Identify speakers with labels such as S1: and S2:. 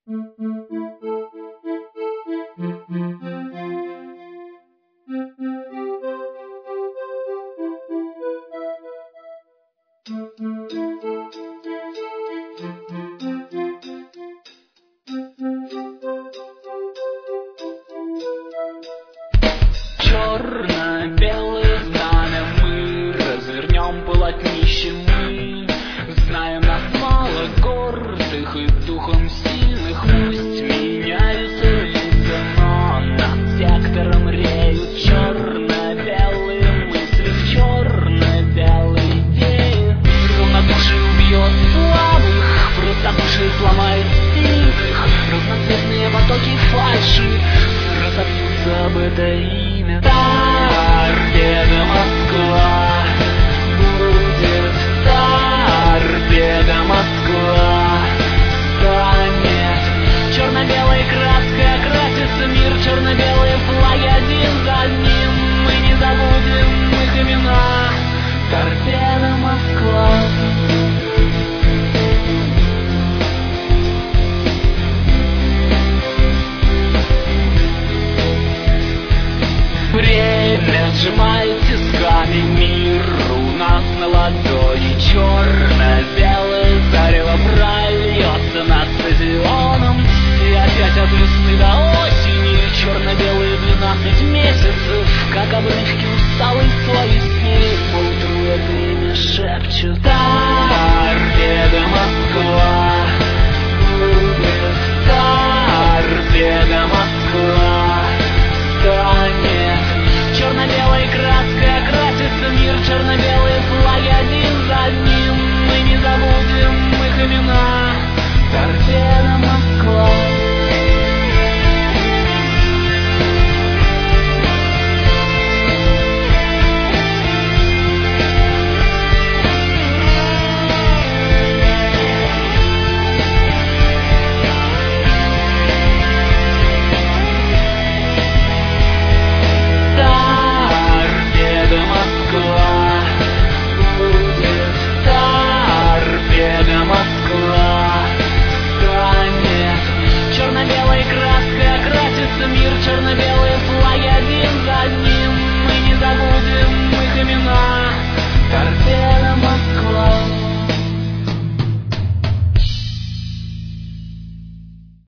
S1: Черно-белое знамя мы развернем полотнище мы. Знаем, нас мало гордых и духом сильных. Пусть меняются лица, но над сектором реют черно-белые мысли, черно-белые идеи. Равнодушие убьет слабых, простодушие сломает сильных. Разноцветные потоки фальши разобьются об это имя. Торпеды